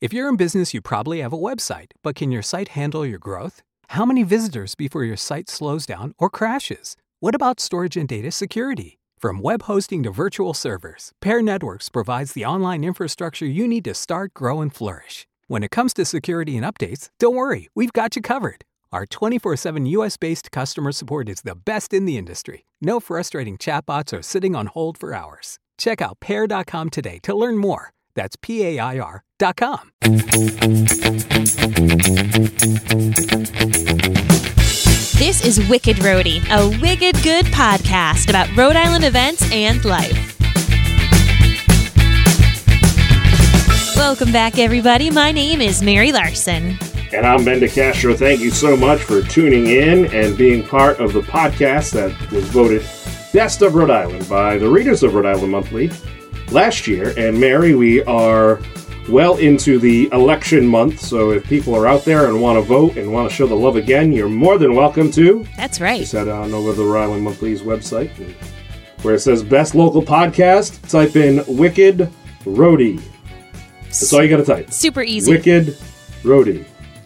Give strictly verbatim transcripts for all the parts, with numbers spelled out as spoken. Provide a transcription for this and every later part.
If you're in business, you probably have a website, but can your site handle your growth? How many visitors before your site slows down or crashes? What about storage and data security? From web hosting to virtual servers, Pair Networks provides the online infrastructure you need to start, grow, and flourish. When it comes to security and updates, don't worry, we've got you covered. Our twenty-four seven U S-based customer support is the best in the industry. No frustrating chatbots or sitting on hold for hours. Check out pair dot com today to learn more. That's P A I R dot com. This is Wicked Roadie, a wicked good podcast about Rhode Island events and life. Welcome back, everybody. My name is Mary Larson. And I'm Ben DeCastro. Thank you so much for tuning in and being part of the podcast that was voted Best of Rhode Island by the readers of Rhode Island Monthly last year. And Mary, we are well into the election month, so if people are out there and want to vote and want to show the love again, you're more than welcome to. That's right. Just head on over to the Rhode Island Monthly's website, and where it says Best Local Podcast, type in Wicked Roadie. That's all you got to type. Super easy. Wicked Roadie.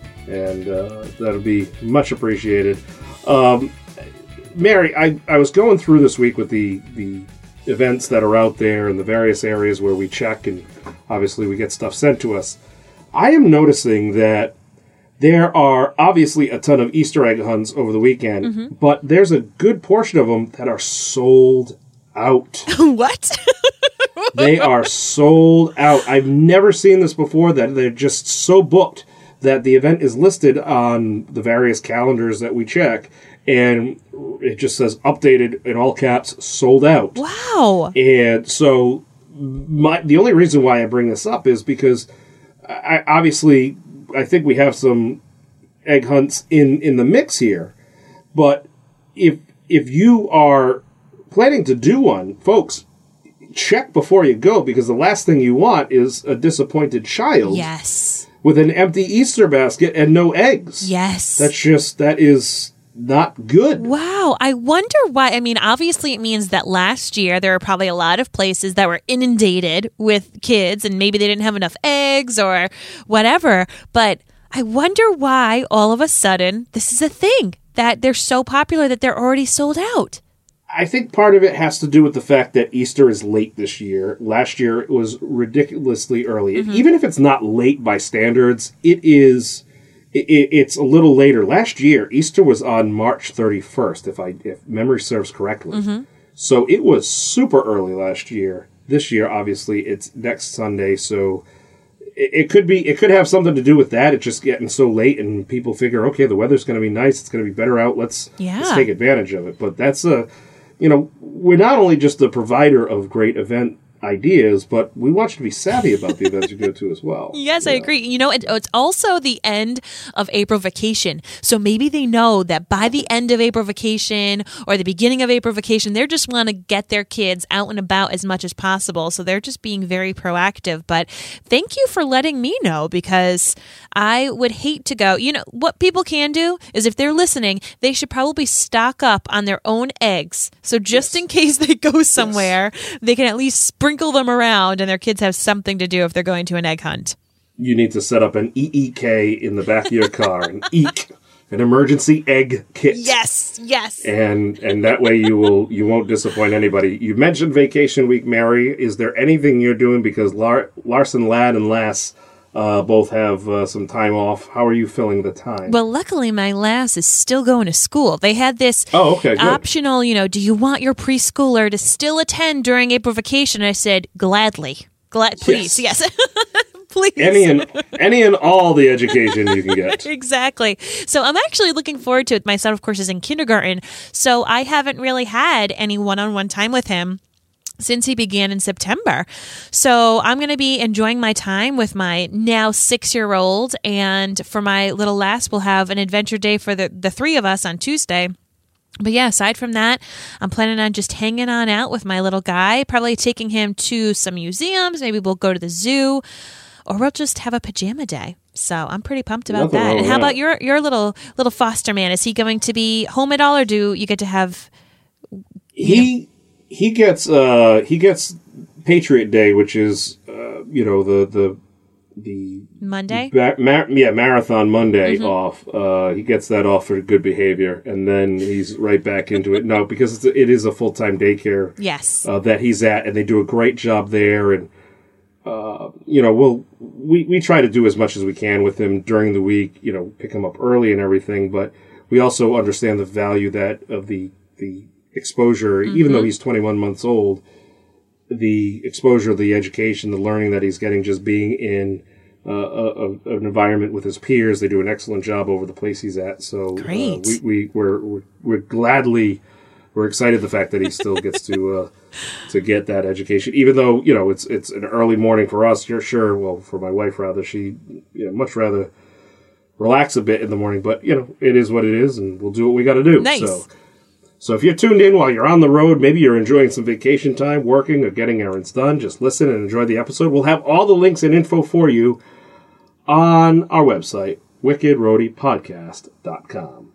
And uh, that'll be much appreciated. Um, Mary, I, I was going through this week with the, the events that are out there in the various areas where we check, and obviously we get stuff sent to us. I am noticing that there are obviously a ton of Easter egg hunts over the weekend, mm-hmm. but there's a good portion of them that are sold out. What? They are sold out. I've never seen this before, that they're just so booked that the event is listed on the various calendars that we check, and it just says updated in all caps, sold out. Wow. And so my the only reason why I bring this up is because I, obviously I think we have some egg hunts in, in the mix here. But if if you are planning to do one, folks, check before you go, because the last thing you want is a disappointed child. Yes. With an empty Easter basket and no eggs. Yes. That's just, that is not good. Wow. I wonder why. I mean, obviously it means that last year there were probably a lot of places that were inundated with kids, and maybe they didn't have enough eggs or whatever. But I wonder why all of a sudden this is a thing, that they're so popular that they're already sold out. I think part of it has to do with the fact that Easter is late this year. Last year it was ridiculously early. Mm-hmm. Even if it's not late by standards, it is. It, it's a little later. Last year, Easter was on March thirty-first, if I if memory serves correctly. Mm-hmm. So it was super early last year. This year, obviously, it's next Sunday. So it, it could be. It could have something to do with that. It's just getting so late, and people figure, okay, the weather's going to be nice. It's going to be better out. Let's yeah. let's take advantage of it. But that's a. You know, we're not only just the provider of great event ideas, but we want you to be savvy about the events you go to as well. Yes, I know. agree. You know, it, it's also the end of April vacation. So maybe they know that by the end of April vacation or the beginning of April vacation, they just want to get their kids out and about as much as possible. So they're just being very proactive. But thank you for letting me know, because I would hate to go. You know, what people can do is, if they're listening, they should probably stock up on their own eggs. So just yes. in case they go somewhere, yes. they can at least sprinkle them around, and their kids have something to do if they're going to an egg hunt. You need to set up an E E K in the back of your car, an E E K, an emergency egg kit. Yes, yes. And and that way you will you won't disappoint anybody. You mentioned vacation week, Mary. Is there anything you're doing, because Lar- Larson Lad and Lass Uh, both have uh, some time off? How are you filling the time? Well, luckily, my Lass is still going to school. They had this oh, okay, good. optional, you know, do you want your preschooler to still attend during April vacation? And I said, gladly. Glad, please, yes. yes. Please. Any and, any and all the education you can get. Exactly. So I'm actually looking forward to it. My son, of course, is in kindergarten, so I haven't really had any one-on-one time with him since he began in September. So I'm going to be enjoying my time with my now six-year-old, and for my little Lass, we'll have an adventure day for the, the three of us on Tuesday. But yeah, aside from that, I'm planning on just hanging on out with my little guy, probably taking him to some museums. Maybe we'll go to the zoo, or we'll just have a pajama day. So I'm pretty pumped about Nothing that. And how that. about your your little little foster man? Is he going to be home at all, or do you get to have... He... Know? He gets uh, he gets Patriot Day, which is uh, you know the the the Monday? Ba- mar- yeah, Marathon Monday mm-hmm. off. Uh, he gets that off for good behavior, and then he's right back into it. No, because it's a, it is a full-time daycare yes. uh, that he's at, and they do a great job there. And, uh, you know, we'll, we, we try to do as much as we can with him during the week, you know, pick him up early and everything, but we also understand the value that of the, the exposure, mm-hmm. even though he's twenty-one months old, the exposure, the education, the learning that he's getting just being in uh, a, a, an environment with his peers. They do an excellent job over the place he's at. So Great. Uh, we, we, we're, we're, we're gladly, we're excited the fact that he still gets to uh, to get that education, even though, you know, it's it's an early morning for us. You're sure, well, for my wife rather, she you know, much rather relax a bit in the morning, but, you know, it is what it is, and we'll do what we got to do. Nice. So, So if you're tuned in while you're on the road, maybe you're enjoying some vacation time, working, or getting errands done, just listen and enjoy the episode. We'll have all the links and info for you on our website, wicked roadie podcast dot com.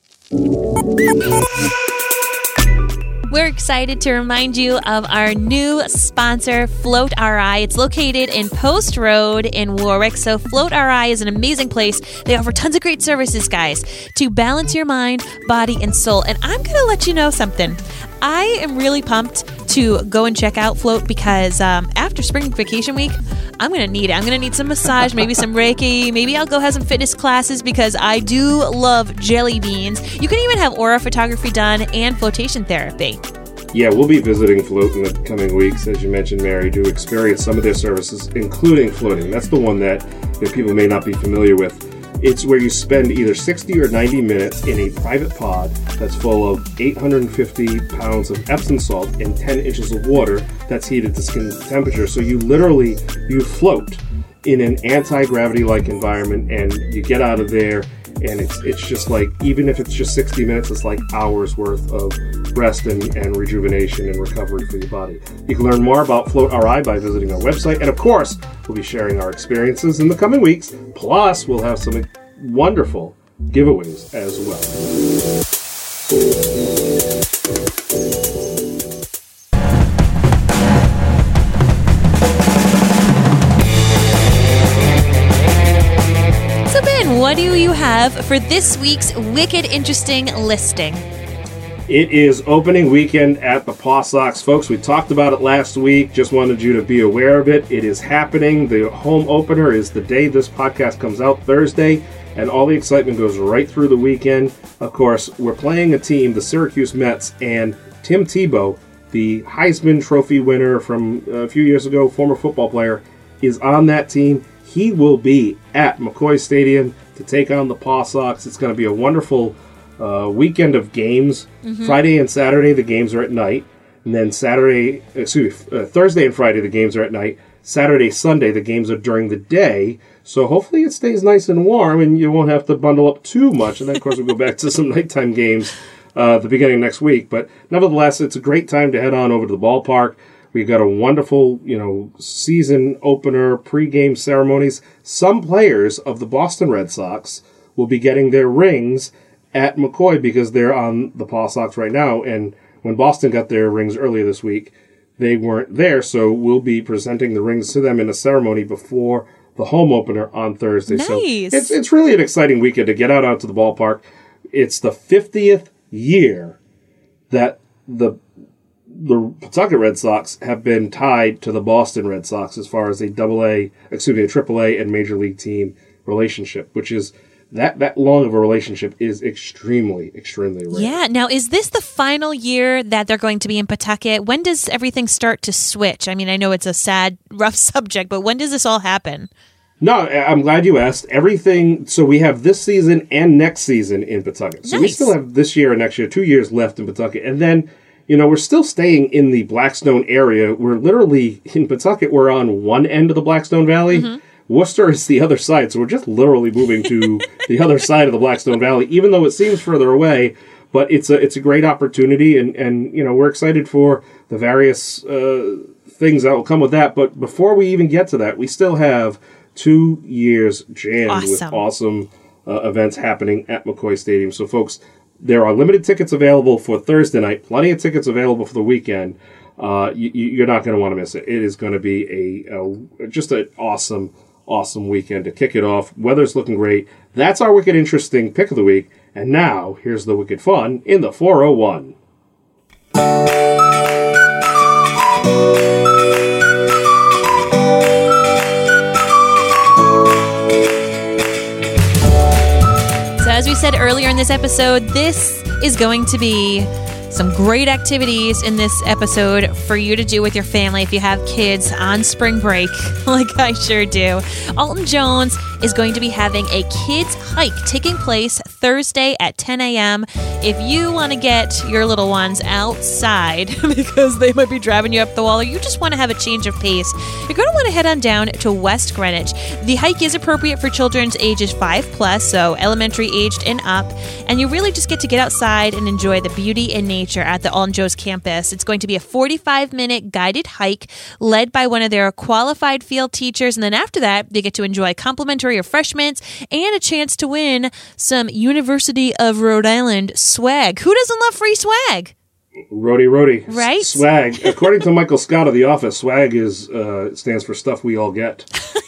We're excited to remind you of our new sponsor, Float R I. It's located in Post Road in Warwick. So Float R I is an amazing place. They offer tons of great services, guys, to balance your mind, body, and soul. And I'm going to let you know something. I am really pumped to go and check out Float because um, after spring vacation week, I'm going to need it. I'm going to need some massage, maybe some Reiki. Maybe I'll go have some fitness classes because I do love jelly beans. You can even have aura photography done and flotation therapy. Yeah, we'll be visiting Float in the coming weeks, as you mentioned, Mary, to experience some of their services, including floating. That's the one that you know, people may not be familiar with. It's where you spend either sixty or ninety minutes in a private pod that's full of eight hundred fifty pounds of Epsom salt and ten inches of water that's heated to skin temperature. So you literally, you float in an anti-gravity-like environment, and you get out of there, and it's it's just like, even if it's just sixty minutes, it's like hours worth of rest and, and rejuvenation and recovery for your body. You can learn more about Float R I by visiting our website, and of course, we'll be sharing our experiences in the coming weeks. Plus, we'll have some wonderful giveaways as well. So Ben, what do you have for this week's Wicked Interesting listing? It is opening weekend at the Paw Sox, folks. We talked about it last week. Just wanted you to be aware of it. It is happening. The home opener is the day this podcast comes out, Thursday, and all the excitement goes right through the weekend. Of course, we're playing a team, the Syracuse Mets, and Tim Tebow, the Heisman Trophy winner from a few years ago, former football player, is on that team. He will be at McCoy Stadium to take on the Paw Sox. It's going to be a wonderful Uh, weekend of games. Mm-hmm. Friday and Saturday, the games are at night. And then Saturday, excuse me, uh, Thursday and Friday, the games are at night. Saturday, Sunday, the games are during the day. So hopefully it stays nice and warm and you won't have to bundle up too much. And then, of course, we'll go back to some nighttime games uh, at the beginning of next week. But nevertheless, it's a great time to head on over to the ballpark. We've got a wonderful, you know, season opener, pregame ceremonies. Some players of the Boston Red Sox will be getting their rings at McCoy because they're on the Paw Sox right now, and when Boston got their rings earlier this week, they weren't there, so we'll be presenting the rings to them in a ceremony before the home opener on Thursday. Nice. So it's it's really an exciting weekend to get out out to the ballpark. It's the fiftieth year that the the Pawtucket Red Sox have been tied to the Boston Red Sox as far as a double A, excuse me, a triple A and major league team relationship, which is That that long of a relationship is extremely, extremely rare. Yeah. Now, is this the final year that they're going to be in Pawtucket? When does everything start to switch? I mean, I know it's a sad, rough subject, but when does this all happen? No, I'm glad you asked. Everything, so we have this season and next season in Pawtucket. So nice. We still have this year and next year, two years left in Pawtucket. And then, you know, we're still staying in the Blackstone area. We're literally, in Pawtucket, we're on one end of the Blackstone Valley. Mm-hmm. Worcester is the other side, so we're just literally moving to the other side of the Blackstone Valley, even though it seems further away. But it's a it's a great opportunity, and, and you know we're excited for the various uh, things that will come with that. But before we even get to that, we still have two years jammed awesome. with awesome uh, events happening at McCoy Stadium. So, folks, there are limited tickets available for Thursday night, plenty of tickets available for the weekend. Uh, you, you're not going to want to miss it. It is going to be a, a just an awesome. awesome weekend to kick it off. Weather's looking great. That's our Wicked Interesting pick of the week. And now, here's the Wicked Fun in the four oh one. So as we said earlier in this episode, this is going to be some great activities in this episode for you to do with your family if you have kids on spring break, like I sure do. Alton Jones is going to be having a kids hike taking place Thursday at ten a.m. If you want to get your little ones outside because they might be driving you up the wall, or you just want to have a change of pace, you're going to want to head on down to West Greenwich. The hike is appropriate for children's ages five plus, so elementary aged and up, and you really just get to get outside and enjoy the beauty and nature at the Alton Jones campus. It's going to be a forty-five minute guided hike led by one of their qualified field teachers, and then after that, they get to enjoy complimentary refreshments and a chance to win some University of Rhode Island swag. Who doesn't love free swag? Rhody Rhody. Right? Swag. According to Michael Scott of The Office, swag is uh, stands for stuff we all get.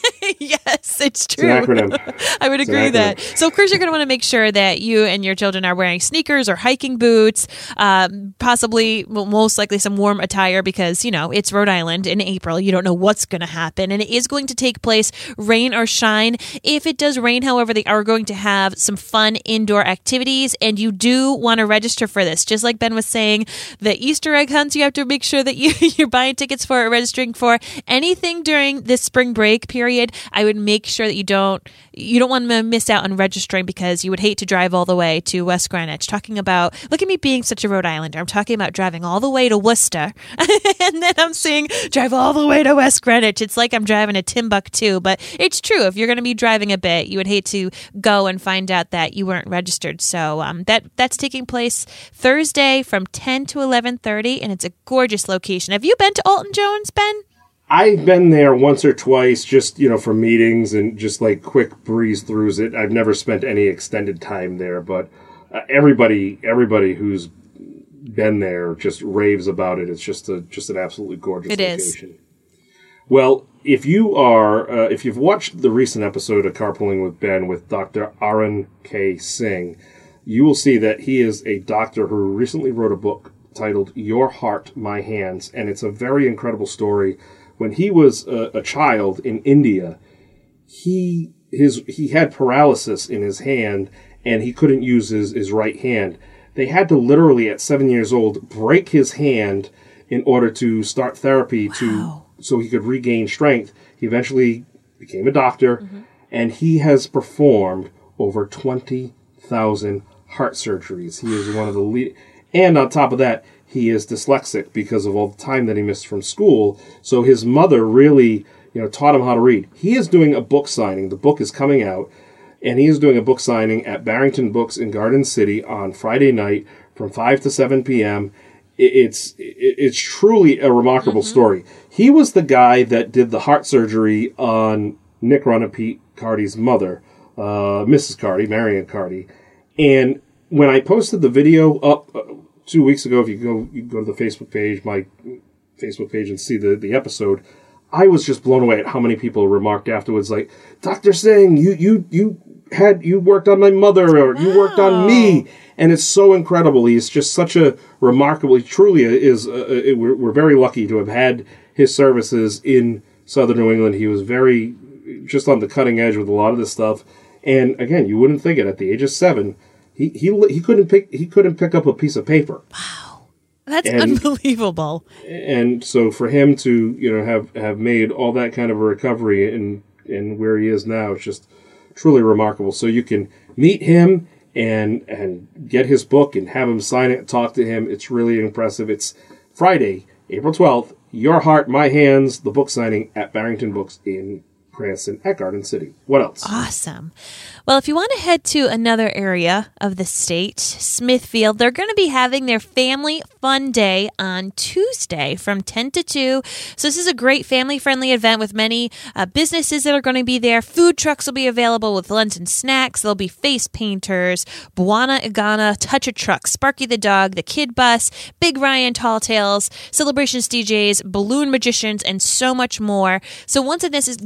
Yes, it's true. It's an acronym. I would It's agree an with that. acronym. So, of course, you're going to want to make sure that you and your children are wearing sneakers or hiking boots, um, possibly, well, most likely some warm attire because, you know, it's Rhode Island in April. You don't know what's going to happen. And it is going to take place rain or shine. If it does rain, however, they are going to have some fun indoor activities. And you do want to register for this. Just like Ben was saying, the Easter egg hunts, you have to make sure that you, you're buying tickets for or registering for. Anything during this spring break period, I would make sure that you don't you don't want to miss out on registering because you would hate to drive all the way to West Greenwich. Talking about, look at me being such a Rhode Islander. I'm talking about driving all the way to Worcester and then I'm saying drive all the way to West Greenwich. It's like I'm driving to Timbuktu, but it's true. If you're going to be driving a bit, you would hate to go and find out that you weren't registered. So um, that that's taking place Thursday from ten to eleven thirty, and it's a gorgeous location. Have you been to Alton Jones, Ben? I've been there once or twice, just, you know, for meetings and just like quick breeze throughs it. I've never spent any extended time there, but uh, everybody, everybody who's been there just raves about it. It's just a, just an absolutely gorgeous It location. is. Well, if you are, uh, if you've watched the recent episode of Carpooling with Ben with Doctor Arun K. Singh, you will see that he is a doctor who recently wrote a book titled Your Heart, My Hands, and it's a very incredible story. When he was a, a child in India, he his he had paralysis in his hand, and he couldn't use his, his right hand. They had to literally, at seven years old, break his hand in order to start therapy Wow. to so he could regain strength. He eventually became a doctor, mm-hmm. and he has performed over twenty thousand heart surgeries. He is one of the lead, and on top of that, he is dyslexic because of all the time that he missed from school. So his mother really, you know, taught him how to read. He is doing a book signing. The book is coming out, and he is doing a book signing at Barrington Books in Garden City on Friday night from five to seven p.m. It's it's truly a remarkable mm-hmm. story. He was the guy that did the heart surgery on Nick Ronapete Carty's mother, uh, Missus Carty, Marion Carty. And when I posted the video up uh, two weeks ago, if you go you go to the Facebook page, my Facebook page, and see the, the episode, I was just blown away at how many people remarked afterwards, like, Doctor Singh, you you you had you worked on my mother, or wow. you worked on me, and it's so incredible. He's just such a remarkable. He truly is. Uh, it, we're, we're very lucky to have had his services in Southern New England. He was very just on the cutting edge with a lot of this stuff. And again, you wouldn't think it at the age of seven. He he he couldn't pick he couldn't pick up a piece of paper. Wow, that's and, unbelievable. And so for him to you know have, have made all that kind of a recovery and and where he is now, it's just truly remarkable. So you can meet him and and get his book and have him sign it, talk to him. It's really impressive. It's Friday, April twelfth. Your Heart, My Hands, the book signing at Barrington Books in Cranston at Garden City. What else? Awesome. Well, if you want to head to another area of the state, Smithfield, they're going to be having their Family Fun Day on Tuesday from ten to two. So this is a great family-friendly event with many uh, businesses that are going to be there. Food trucks will be available with lunch and snacks. There'll be face painters, Buana Igana, Touch a Truck, Sparky the Dog, the Kid Bus, Big Ryan Tall Tales, Celebrations D Js, Balloon Magicians, and so much more. So once again, this is, again, this is going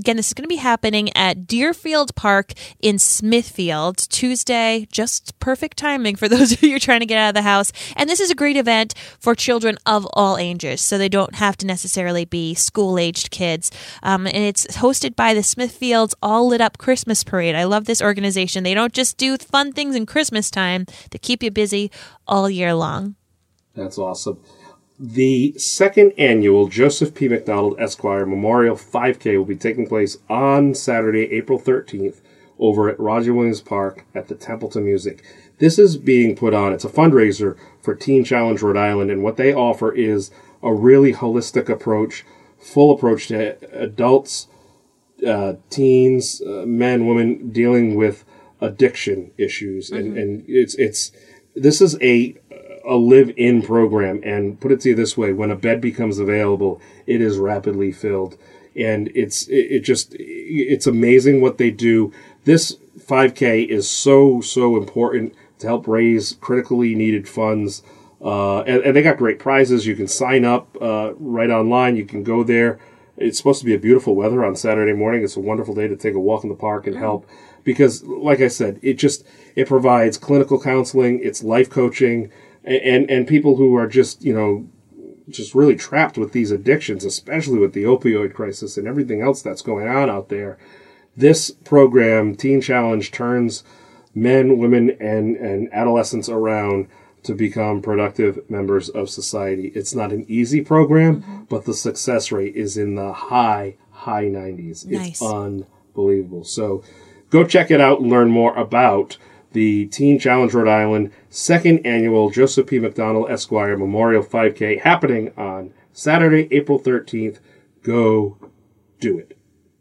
going to be happening at Deerfield Park in Smithfield, Tuesday. Just perfect timing for those of you trying to get out of the house. And this is a great event for children of all ages, so they don't have to necessarily be school-aged kids. Um, and it's hosted by the Smithfields All Lit Up Christmas Parade. I love this organization. They don't just do fun things in Christmas time. They keep you busy all year long. That's awesome. The second annual Joseph P. McDonald Esquire Memorial five K will be taking place on Saturday, April thirteenth, over at Roger Williams Park at the Templeton Music. This is being put on. It's a fundraiser for Teen Challenge Rhode Island, and what they offer is a really holistic approach, full approach to adults, uh, teens, uh, men, women dealing with addiction issues, mm-hmm. and and it's it's this is a a live-in program, and put it to you this way: when a bed becomes available, it is rapidly filled, and it's it, it just it's amazing what they do. This five K is so so important to help raise critically needed funds, uh, and, and they got great prizes. You can sign up uh, right online. You can go there. It's supposed to be a beautiful weather on Saturday morning. It's a wonderful day to take a walk in the park and help, because, like I said, it just it provides clinical counseling, it's life coaching. And and people who are just, you know, just really trapped with these addictions, especially with the opioid crisis and everything else that's going on out there. This program, Teen Challenge, turns men, women, and, and adolescents around to become productive members of society. It's not an easy program, mm-hmm. but the success rate is in the high, high nineties. Nice. It's unbelievable. So go check it out and learn more about the Teen Challenge Rhode Island second annual Joseph P. McDonald Esquire Memorial five K happening on Saturday, April thirteenth. Go do it.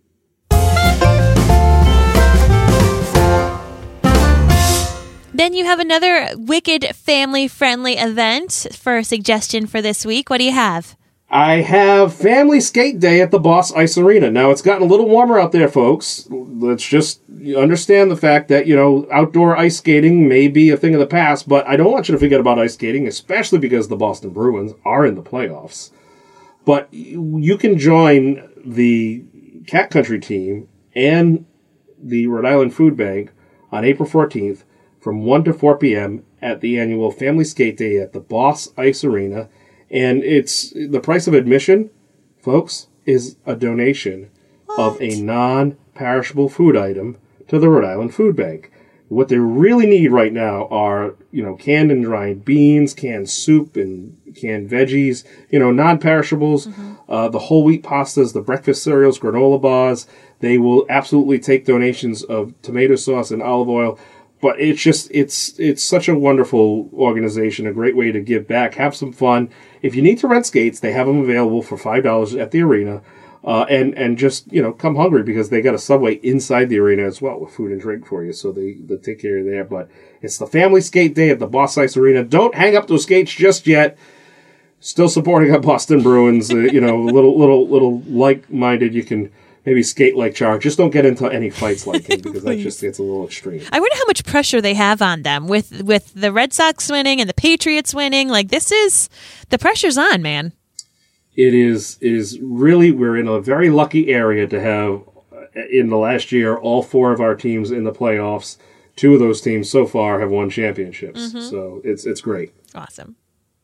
Then you have another wicked family-friendly event for a suggestion for this week. What do you have? I have Family Skate Day at the Boss Ice Arena. Now, it's gotten a little warmer out there, folks. Let's just understand the fact that, you know, outdoor ice skating may be a thing of the past, but I don't want you to forget about ice skating, especially because the Boston Bruins are in the playoffs. But you can join the Cat Country team and the Rhode Island Food Bank on April fourteenth from one to four p.m. at the annual Family Skate Day at the Boss Ice Arena. And it's the price of admission, folks, is a donation what? of a non-perishable food item to the Rhode Island Food Bank. What they really need right now are, you know, canned and dried beans, canned soup, and canned veggies, you know, non-perishables, mm-hmm. uh, the whole wheat pastas, the breakfast cereals, granola bars. They will absolutely take donations of tomato sauce and olive oil. But it's just, it's it's such a wonderful organization, a great way to give back, have some fun. If you need to rent skates, they have them available for five dollars at the arena. Uh, and, and just, you know, come hungry, because they got a Subway inside the arena as well with food and drink for you. So they, they take care of you there. But it's the Family Skate Day at the Boss Ice Arena. Don't hang up those skates just yet. Still supporting our Boston Bruins. Uh, you know, little, little, little like-minded. You can maybe skate like Char. Just don't get into any fights like him, because that just gets a little extreme. I wonder how much pressure they have on them with with the Red Sox winning and the Patriots winning. Like, this is, the pressure's on, man. It is it is really, we're in a very lucky area to have, in the last year, all four of our teams in the playoffs. Two of those teams so far have won championships. Mm-hmm. So it's it's great. Awesome.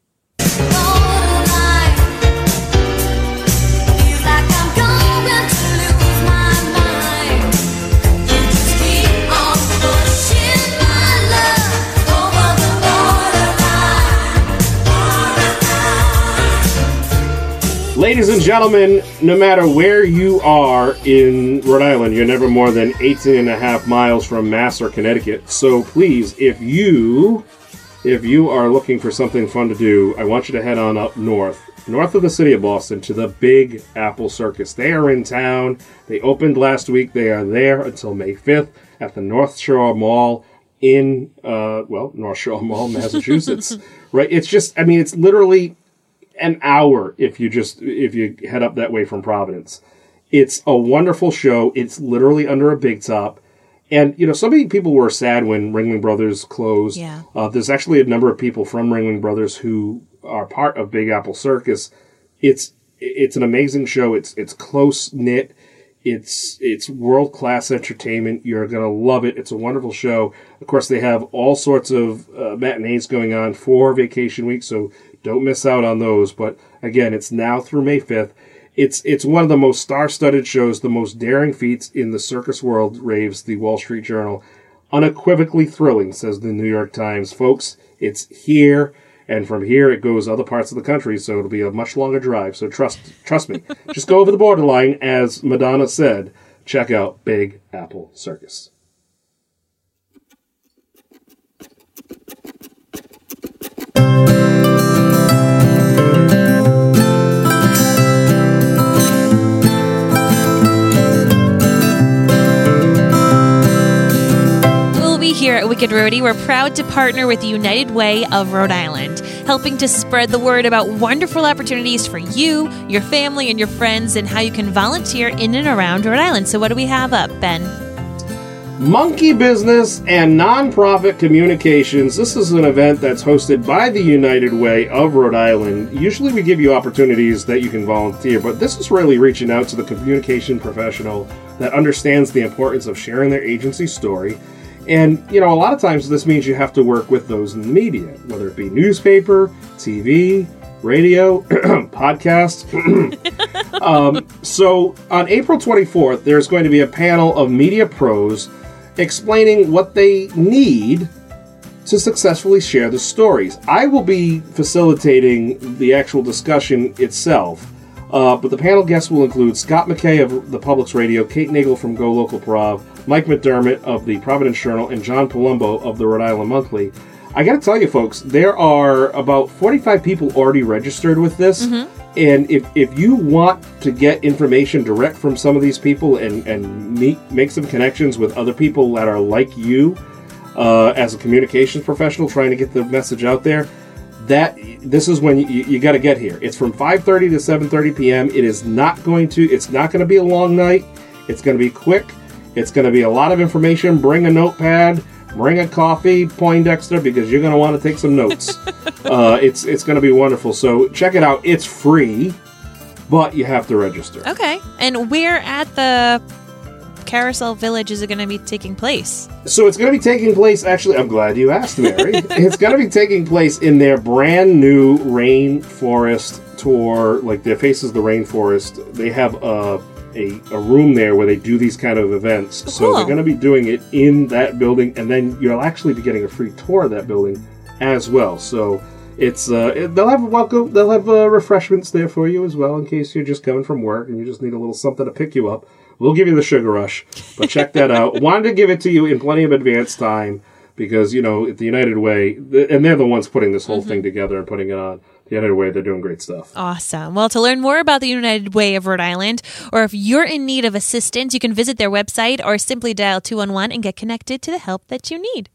Ladies and gentlemen, no matter where you are in Rhode Island, you're never more than eighteen and a half miles from Mass or Connecticut. So please, if you if you are looking for something fun to do, I want you to head on up north, north of the city of Boston, to the Big Apple Circus. They are in town. They opened last week. They are there until May fifth at the North Shore Mall in, uh, well, North Shore Mall, Massachusetts. Right? It's just, I mean, it's literally an hour if you just if you head up that way from Providence. It's a wonderful show. It's literally under a big top. And, you know, so many people were sad when Ringling Brothers closed. Yeah. Uh, there's actually a number of people from Ringling Brothers who are part of Big Apple Circus. It's it's an amazing show. It's it's close-knit. It's it's world-class entertainment. You're going to love it. It's a wonderful show. Of course, they have all sorts of uh, matinees going on for vacation week, so don't miss out on those. But again, it's now through May fifth. It's it's one of the most star-studded shows, the most daring feats in the circus world, raves the Wall Street Journal. Unequivocally thrilling, says the New York Times. Folks, it's here, and from here it goes other parts of the country, so it'll be a much longer drive. So trust trust me. Just go over the borderline, as Madonna said. Check out Big Apple Circus. Here at Wicked Roadie, we're proud to partner with the United Way of Rhode Island, helping to spread the word about wonderful opportunities for you, your family, and your friends, and how you can volunteer in and around Rhode Island. So what do we have up, Ben? Monkey Business and Nonprofit Communications. This is an event that's hosted by the United Way of Rhode Island. Usually we give you opportunities that you can volunteer, but this is really reaching out to the communication professional that understands the importance of sharing their agency story. And, you know, a lot of times this means you have to work with those in the media, whether it be newspaper, T V, radio, podcast. um, so on April twenty-fourth, there's going to be a panel of media pros explaining what they need to successfully share the stories. I will be facilitating the actual discussion itself. Uh, but the panel guests will include Scott McKay of the Publix Radio, Kate Nagel from Go Local Prov, Mike McDermott of the Providence Journal, and John Palumbo of the Rhode Island Monthly. I got to tell you, folks, there are about forty-five people already registered with this. Mm-hmm. And if, if you want to get information direct from some of these people and, and meet, make some connections with other people that are like you uh, as a communications professional trying to get the message out there, that this is when you, you got to get here. It's from five thirty to seven thirty p.m. It is not going to, it's not going to be a long night. It's going to be quick. It's going to be a lot of information. Bring a notepad, bring a coffee, Poindexter, because you're going to want to take some notes. uh, it's it's going to be wonderful. So check it out. It's free, but you have to register. Okay. And where at the Carousel Village is it going to be taking place? So it's going to be taking place, actually, I'm glad you asked, Mary. It's going to be taking place in their brand new rainforest tour, like their Faces the Rainforest. They have a, a, a room there where they do these kind of events. Oh, so cool. They're going to be doing it in that building, and then you'll actually be getting a free tour of that building as well. So it's uh, it, they'll have welcome, they'll have uh, refreshments there for you as well, in case you're just coming from work and you just need a little something to pick you up. We'll give you the sugar rush, but check that out. Wanted to give it to you in plenty of advance time because, you know, the United Way, and they're the ones putting this whole mm-hmm. thing together and putting it on. The United Way, they're doing great stuff. Awesome. Well, to learn more about the United Way of Rhode Island, or if you're in need of assistance, you can visit their website or simply dial two one one and get connected to the help that you need.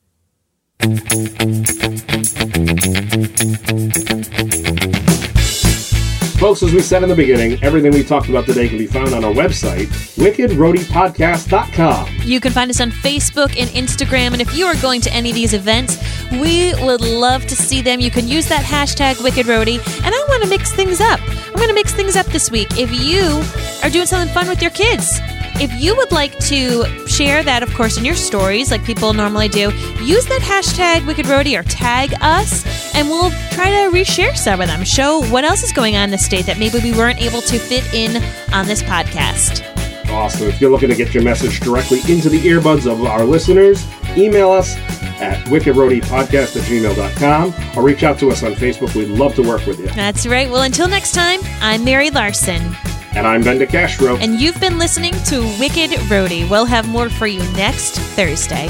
Folks, as we said in the beginning, everything we talked about today can be found on our website, wicked roadie podcast dot com. You can find us on Facebook and Instagram, and if you are going to any of these events, we would love to see them. You can use that hashtag WickedRoadie, and I want to mix things up. I'm going to mix things up this week. If you are doing something fun with your kids, if you would like to share that, of course, in your stories, like people normally do, use that hashtag WickedRoadie or tag us, and we'll try to reshare some of them. Show what else is going on in the state that maybe we weren't able to fit in on this podcast. Awesome. If you're looking to get your message directly into the earbuds of our listeners, email us at wicked roadie podcast at gmail dot com or reach out to us on Facebook. We'd love to work with you. That's right. Well, until next time, I'm Mary Larson. And I'm Ben DeCastro. And you've been listening to Wicked Roadie. We'll have more for you next Thursday.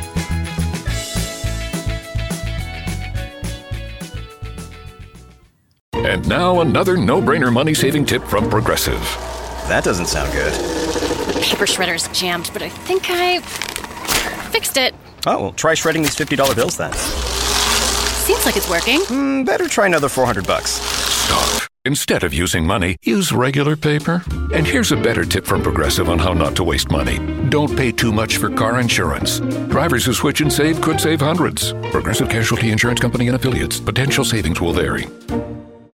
And now another no-brainer money-saving tip from Progressive. That doesn't sound good. Paper shredder's jammed, but I think I fixed it. Oh, well, try shredding these fifty dollar bills then. Seems like it's working. Mm, better try another four hundred bucks. Stop. Instead of using money, use regular paper. And here's a better tip from Progressive on how not to waste money. Don't pay too much for car insurance. Drivers who switch and save could save hundreds. Progressive Casualty Insurance Company and Affiliates. Potential savings will vary.